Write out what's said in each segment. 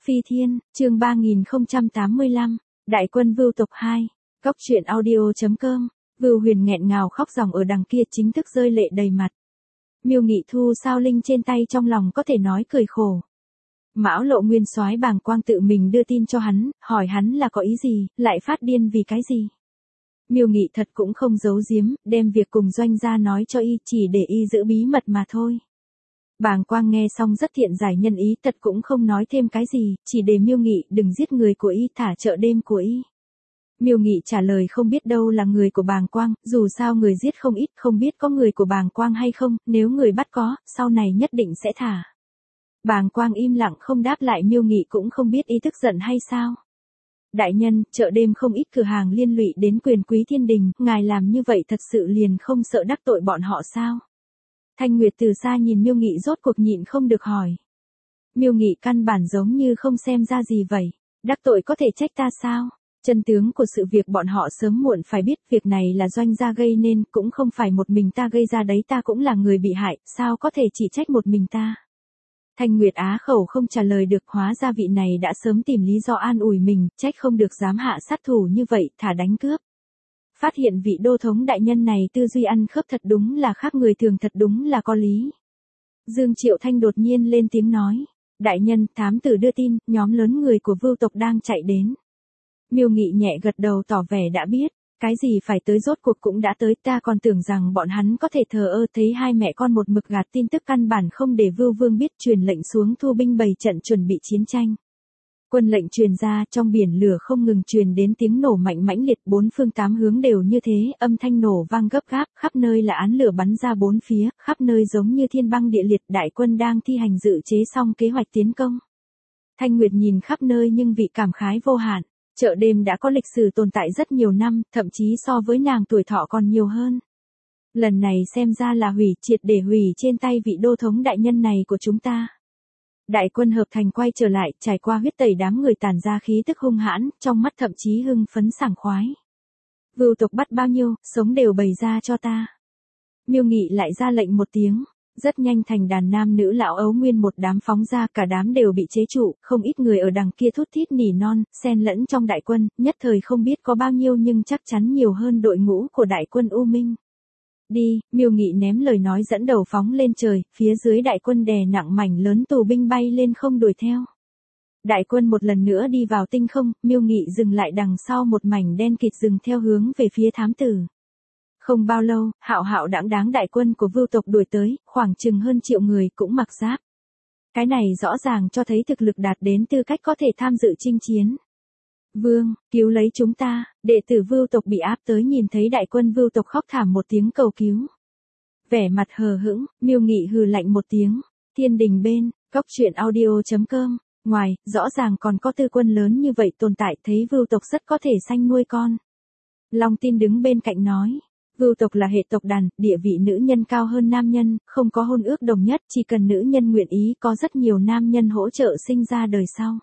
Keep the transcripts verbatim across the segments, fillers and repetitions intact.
Phi Thiên, chương ba nghìn không trăm tám mươi lăm, Đại quân Vưu tộc hai, Cốc truyện audio chấm com, Vưu Huyền nghẹn ngào khóc ròng ở đằng kia chính thức rơi lệ đầy mặt. Miêu Nghị thu sao linh trên tay trong lòng có thể nói cười khổ. Mão Lộ Nguyên soái bàng quang tự mình đưa tin cho hắn, hỏi hắn là có ý gì, lại phát điên vì cái gì. Miêu Nghị thật cũng không giấu giếm, đem việc cùng doanh gia nói cho y chỉ để y giữ bí mật mà thôi. Bàng quang nghe xong rất thiện giải nhân ý, thật cũng không nói thêm cái gì, chỉ để Miêu Nghị đừng giết người của y, thả chợ đêm của y. Miêu Nghị trả lời không biết đâu là người của Bàng quang, dù sao người giết không ít, không biết có người của Bàng quang hay không, nếu người bắt có, sau này nhất định sẽ thả. Bàng quang im lặng không đáp lại. Miêu Nghị cũng không biết y tức giận hay sao. Đại nhân, chợ đêm không ít cửa hàng liên lụy đến quyền quý thiên đình, ngài làm như vậy thật sự liền không sợ đắc tội bọn họ sao? Thanh Nguyệt từ xa nhìn Miêu Nghị rốt cuộc nhịn không được hỏi. Miêu Nghị căn bản giống như không xem ra gì vậy, đắc tội có thể trách ta sao? Chân tướng của sự việc bọn họ sớm muộn phải biết, việc này là doanh gia gây nên, cũng không phải một mình ta gây ra đấy, ta cũng là người bị hại, sao có thể chỉ trách một mình ta? Thanh Nguyệt á khẩu không trả lời được, hóa ra vị này đã sớm tìm lý do an ủi mình, trách không được dám hạ sát thủ như vậy, thả đánh cướp. Phát hiện vị đô thống đại nhân này tư duy ăn khớp thật đúng là khác người thường, thật đúng là có lý. Dương Triệu Thanh đột nhiên lên tiếng nói, đại nhân, thám tử đưa tin, nhóm lớn người của Vưu tộc đang chạy đến. Miêu Nghị nhẹ gật đầu tỏ vẻ đã biết, cái gì phải tới rốt cuộc cũng đã tới, ta còn tưởng rằng bọn hắn có thể thờ ơ, thấy hai mẹ con một mực gạt tin tức căn bản không để Vưu Vương biết, truyền lệnh xuống thu binh bày trận chuẩn bị chiến tranh. Quân lệnh truyền ra, trong biển lửa không ngừng truyền đến tiếng nổ mạnh mãnh liệt, bốn phương tám hướng đều như thế, âm thanh nổ vang gấp gáp, khắp nơi là án lửa bắn ra bốn phía, khắp nơi giống như thiên băng địa liệt, đại quân đang thi hành dự chế xong kế hoạch tiến công. Thanh Nguyệt nhìn khắp nơi nhưng vị cảm khái vô hạn, chợ đêm đã có lịch sử tồn tại rất nhiều năm, thậm chí so với nàng tuổi thọ còn nhiều hơn. Lần này xem ra là hủy, triệt để hủy trên tay vị đô thống đại nhân này của chúng ta. Đại quân hợp thành quay trở lại, trải qua huyết tẩy, đám người tản ra khí tức hung hãn, trong mắt thậm chí hưng phấn sảng khoái. Vưu tộc bắt bao nhiêu, sống đều bày ra cho ta. Miêu Nghị lại ra lệnh một tiếng, rất nhanh thành đàn nam nữ lão ấu nguyên một đám phóng ra, cả đám đều bị chế trụ, không ít người ở đằng kia thút thít nỉ non, xen lẫn trong đại quân, nhất thời không biết có bao nhiêu nhưng chắc chắn nhiều hơn đội ngũ của đại quân U Minh. Đi, Miêu Nghị ném lời nói dẫn đầu phóng lên trời, phía dưới đại quân đè nặng mảnh lớn tù binh bay lên không đuổi theo. Đại quân một lần nữa đi vào tinh không, Miêu Nghị dừng lại đằng sau một mảnh đen kịt dừng theo hướng về phía thám tử. Không bao lâu, hạo hạo đãng đáng đại quân của Vưu tộc đuổi tới, khoảng chừng hơn triệu người cũng mặc giáp. Cái này rõ ràng cho thấy thực lực đạt đến tư cách có thể tham dự chinh chiến. Vương, cứu lấy chúng ta, đệ tử Vưu tộc bị áp tới nhìn thấy đại quân Vưu tộc khóc thảm một tiếng cầu cứu. Vẻ mặt hờ hững, Miêu Nghị hừ lạnh một tiếng, thiên đình bên, Cốc truyện audio chấm com, ngoài, rõ ràng còn có tư quân lớn như vậy tồn tại, thấy Vưu tộc rất có thể sanh nuôi con. Long Tin đứng bên cạnh nói, Vưu tộc là hệ tộc đàn, địa vị nữ nhân cao hơn nam nhân, không có hôn ước đồng nhất, chỉ cần nữ nhân nguyện ý có rất nhiều nam nhân hỗ trợ sinh ra đời sau.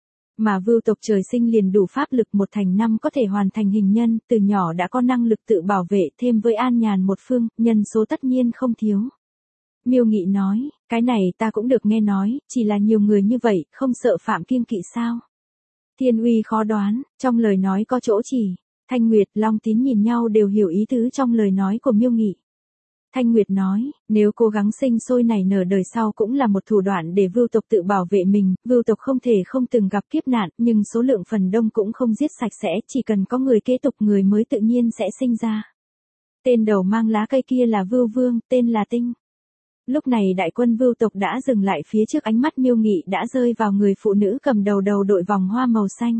Mà Vưu tộc trời sinh liền đủ pháp lực, một thành năm có thể hoàn thành hình nhân, từ nhỏ đã có năng lực tự bảo vệ, thêm với an nhàn một phương, nhân số tất nhiên không thiếu. Miêu Nghị nói, cái này ta cũng được nghe nói, chỉ là nhiều người như vậy, không sợ phạm kiêng kỵ sao? Thiên uy khó đoán, trong lời nói có chỗ chỉ. Thanh Nguyệt, Long Tín nhìn nhau đều hiểu ý tứ trong lời nói của Miêu Nghị. Thanh Nguyệt nói, nếu cố gắng sinh sôi nảy nở đời sau cũng là một thủ đoạn để Vưu tộc tự bảo vệ mình, Vưu tộc không thể không từng gặp kiếp nạn, nhưng số lượng phần đông cũng không giết sạch sẽ, chỉ cần có người kế tục người mới tự nhiên sẽ sinh ra. Tên đầu mang lá cây kia là Vưu Vương, tên là Tinh. Lúc này đại quân Vưu tộc đã dừng lại, phía trước ánh mắt Miêu Nghị đã rơi vào người phụ nữ cầm đầu đầu đội vòng hoa màu xanh.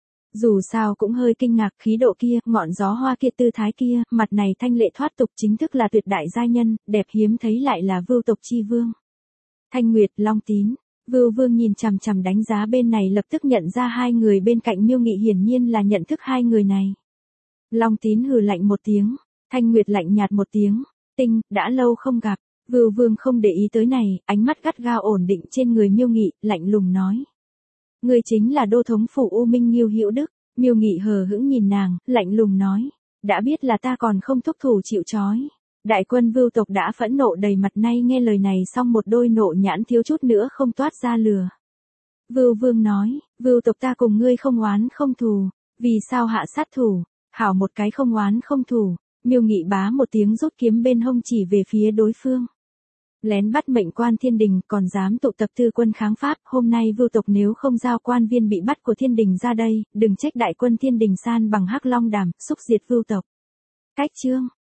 Dù sao cũng hơi kinh ngạc, khí độ kia, ngọn gió hoa kia, tư thái kia, mặt này thanh lệ thoát tục, chính thức là tuyệt đại giai nhân, đẹp hiếm thấy, lại là Vưu tộc chi vương. Thanh Nguyệt, Long Tín, Vưu Vương nhìn chằm chằm đánh giá bên này, lập tức nhận ra hai người bên cạnh Miêu Nghị hiển nhiên là nhận thức hai người này. Long Tín hừ lạnh một tiếng, Thanh Nguyệt lạnh nhạt một tiếng, Tinh, đã lâu không gặp. Vưu Vương không để ý tới này, ánh mắt gắt gao ổn định trên người Miêu Nghị, lạnh lùng nói. Người chính là đô thống phủ U Minh Nghiêu Hữu Đức. Miêu Nghị hờ hững nhìn nàng, lạnh lùng nói, đã biết là ta còn không thúc thủ chịu trói. Đại quân Vưu tộc đã phẫn nộ đầy mặt, nay nghe lời này xong một đôi nộ nhãn thiếu chút nữa không toát ra lửa. Vưu Vương nói, Vưu tộc ta cùng ngươi không oán không thù, vì sao hạ sát thủ, hảo một cái không oán không thù, Miêu Nghị bá một tiếng rút kiếm bên hông chỉ về phía đối phương. Lén bắt mệnh quan thiên đình còn dám tụ tập tư quân kháng Pháp, hôm nay Vưu tộc nếu không giao quan viên bị bắt của thiên đình ra đây, đừng trách đại quân thiên đình san bằng hắc long đàm, xúc diệt Vưu tộc. Cách chương.